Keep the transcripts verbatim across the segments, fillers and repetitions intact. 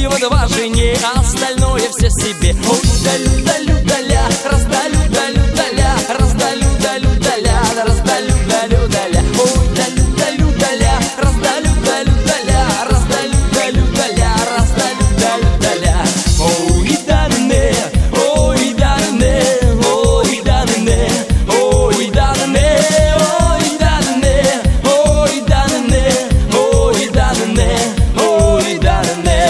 вот важнее, а остальное все себе. Ой, далю, далю, даля, раздалю, далю, даля, раздалю, далю, даля, раздалю, далю, даля. Ой, далю, далю, даля, раздалю, далю, даля, раздалю, далю, даля, раздалю, далю, даля. Ой, дане, ой, дане, ой, дане, ой, дане, ой, дане, ой, дане, ой, дане, ой, дане.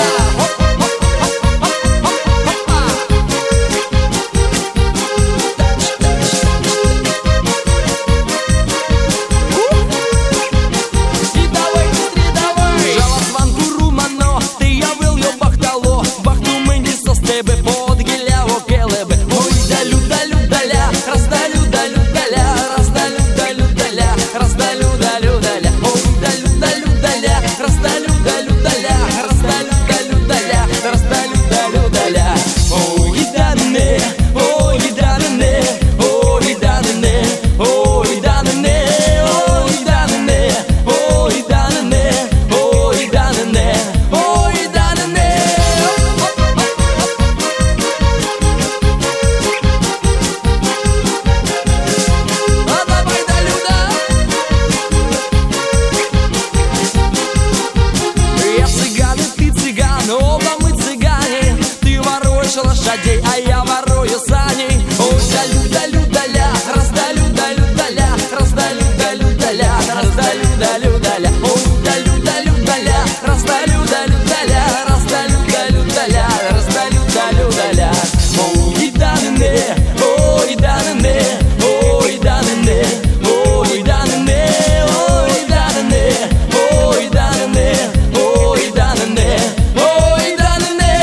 Лошадей, а я ворую сани. Ой, далю, далю, даля, раздалю, далю, даля, раздалю, далю, даля, раздалю, далю, даля. Ой, далю, далю, даля, раздалю, далю, даля, раздалю, далю, даля, раздалю, далю, даля. Ой, дане, ой, дане, ой, дане, ой, дане, ой, дане, ой, дане, ой, дане, ой, дане.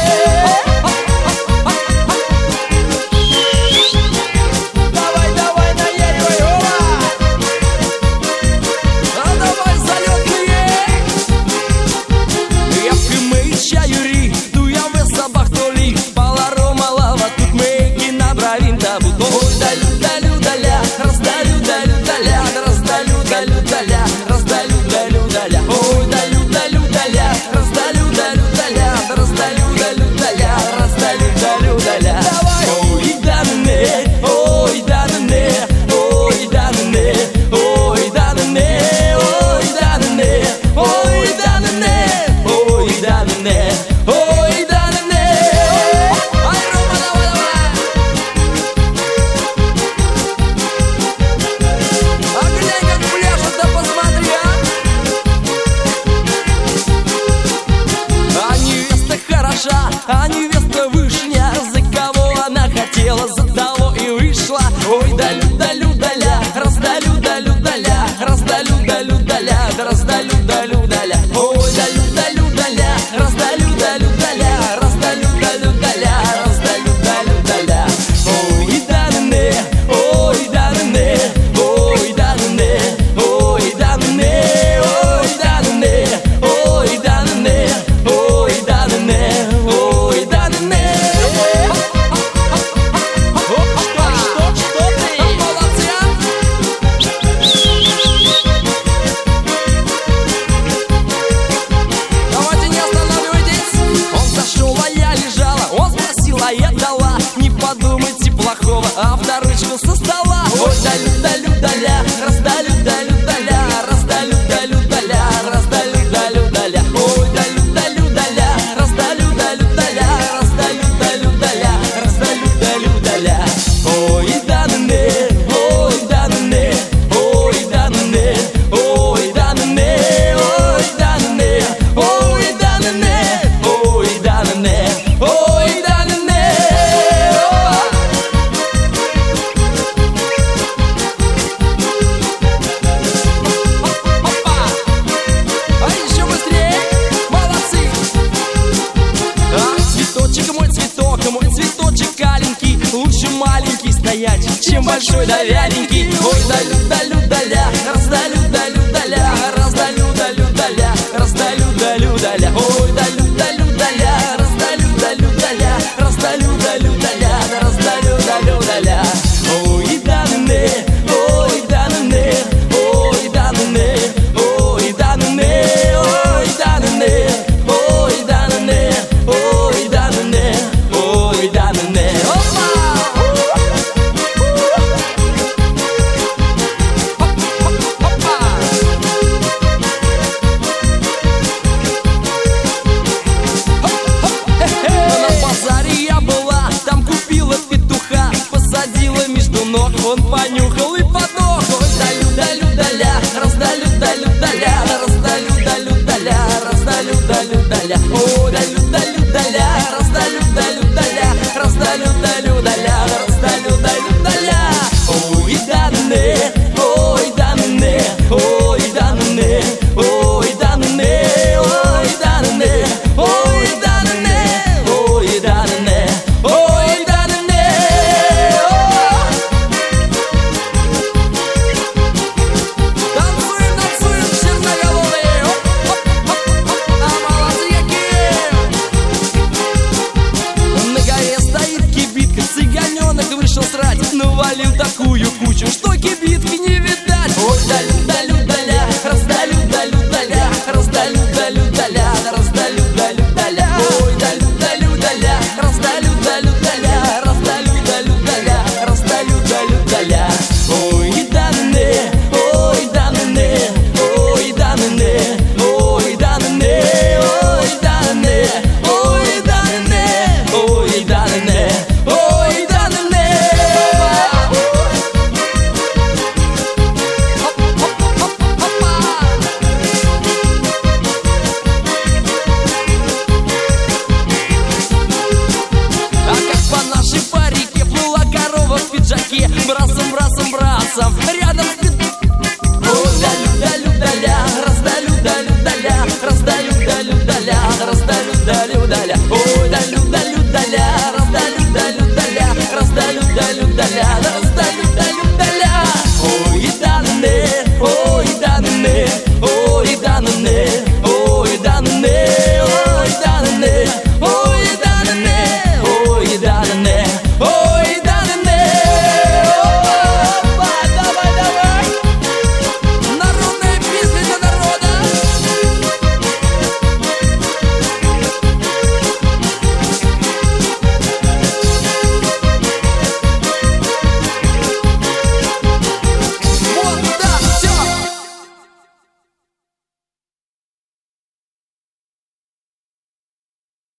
А невеста вышня, за кого она хотела, за того и вышла. Ой, далю, далю, даля, раздалю, далю, даля, раздалю, далю, даля, раздалю, далю, даля. Ой, далю, далю, даля, раздалю, далю, даля, раздалю, далю, даля, раздалю, далю, даля. Ой, дане, ой, дане, ой, дане, ой, дане, ой, дане, ой, дане, ой, дане. Авторучку со стола. Ой, далю, далю, даля, раздалю, далю, даля, раздалю, далю, даля, раздалю, далю, даля. Ой, далю, далю, даля, раздалю, далю, даля, раздалю, далю, даля, раздалю, далю, даля. Ой, дане, ой, дане, ой, дане, ой, дане, ой, дане, ой, дане, ой, дане, ой, дане. Чем большой да вяленький. Ой, далю, далю, даля, раздалю, далю, даля, раздалю, далю, даля, раздалю, далю, даля. Ой, далю, далю, даля, раздалю, далю, даля, раздалю, далю, даля, раздалю, далю, даля. Ой, дане, ой, дане, ой, дане, ой, дане, ой, дане, ой, дане. люда-ля. Ой,